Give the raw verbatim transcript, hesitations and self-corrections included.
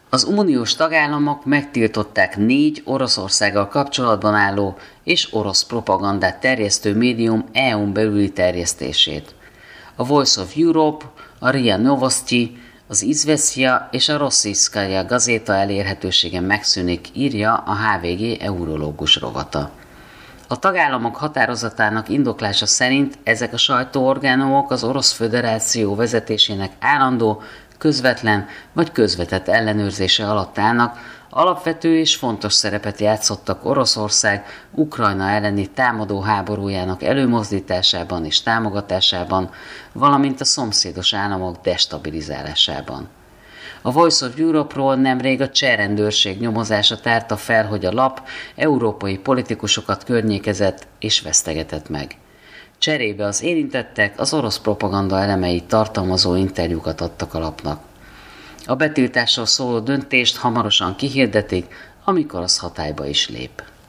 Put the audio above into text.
Az uniós tagállamok megtiltották négy Oroszországgal kapcsolatban álló és orosz propagandát terjesztő médium é u-n belüli terjesztését. A Voice of Europe, a RIA Novosti, az Izvestia és a Rossiyskaja gazéta elérhetősége megszűnik, írja a há vé gé eurológus rovata. A tagállamok határozatának indoklása szerint ezek a sajtóorgánumok az Orosz Föderáció vezetésének állandó, közvetlen vagy közvetett ellenőrzése alatt állnak, alapvető és fontos szerepet játszottak Oroszország Ukrajna elleni támadó háborújának előmozdításában és támogatásában, valamint a szomszédos államok destabilizálásában. A Voice of Europe-ról nemrég a cseh rendőrség nyomozása tárta fel, hogy a lap európai politikusokat környékezett és vesztegetett meg. Cserébe az érintettek az orosz propaganda elemeit tartalmazó interjúkat adtak a lapnak. A betiltásról szóló döntést hamarosan kihirdetik, amikor az hatályba is lép.